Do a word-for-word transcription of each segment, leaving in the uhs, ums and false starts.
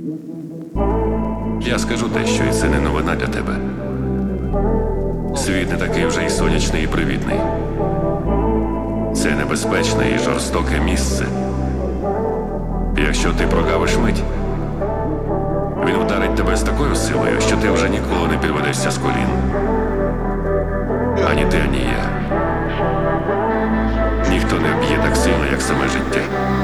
Я скажу те, що і це не новина для тебе. Світ не такий вже і сонячний, і привітний. Це небезпечне і жорстоке місце. Якщо ти прогавиш мить, він ударить тебе з такою силою, що ти вже ніколи не підведешся з колін. Ані ти, ані я. Ніхто не б'є так сильно, як саме життя.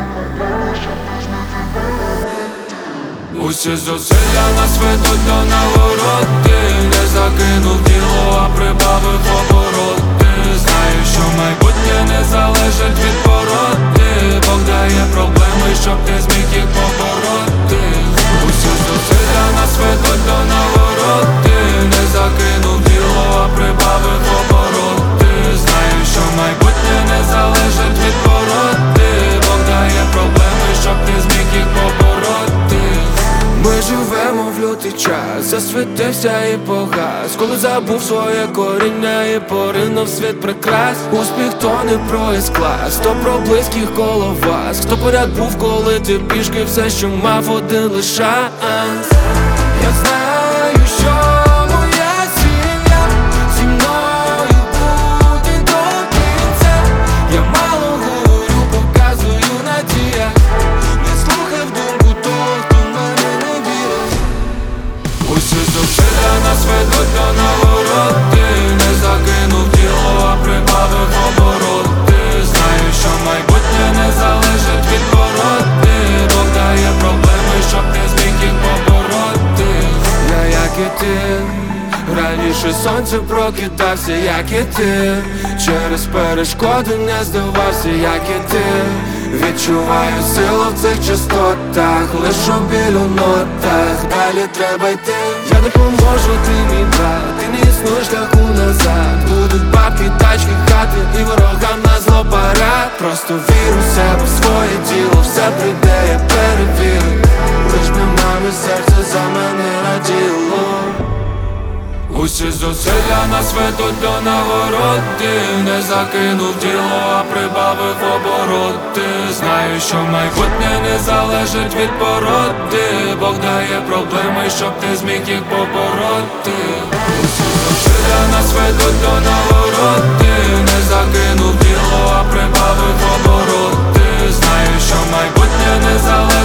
Усі зусилля нас ведуть до нагороди. Не закинув діло, а прибавив обороти. Знаю, що майбутнє не залежить від породи. Бог дає проблеми, щоб ти зміг їх побороти. Усі зусилля нас ведуть до нагороди. Не закинув діло, а прибавив обороти. Знаю, що майбутнє не залежить від породи. Бог дає проблеми, щоб ти зміг їх побороти. Ми живемо в лютий час, засвітився і погас, коли забув своє коріння і поринув світ прикрас. Успіх то не про ес-клас, то про близьких коло вас. Хто поряд був, коли ти пішки, все, що мав, один лиш шанс. Я знаю, що моя сім'я зі мною буде до кінця. Я мало говорю, показую надія. Не слухав думку того, хто мене не вірить. Усі зусилля нас ведуть до нагороди. Не закинув діло, а прибавив обороти. Знаю, що майбутнє не залежить від породи. Бог дає проблеми, щоб ти зміг їх побороти. Я як і ти, раніше сонце прокидався, як і ти. Через перешкоди не здавався, як і ти. Відчуваю силу в цих частотах, лиш у біль у нотах. Далі треба йти. Я допоможу, ти мій брат. Ти не існуєш шляху назад. Будуть бабки, тачки, хати і ворогам на зло парад. Просто вір у себе, в своє діло. Все прийде, я перевірю. Лиш не мамі серце за мене раділо. Усі зусилля нас ведуть до нагороди. Не закинув діло, а прибавив обороти. Знаю, що майбутнє не залежить від породи. Бог дає проблеми, щоб ти зміг їх побороти. Усі зусилля нас ведуть до нагороди. Не закинув діло, а прибавив обороти. Знаю, що майбутнє не залежить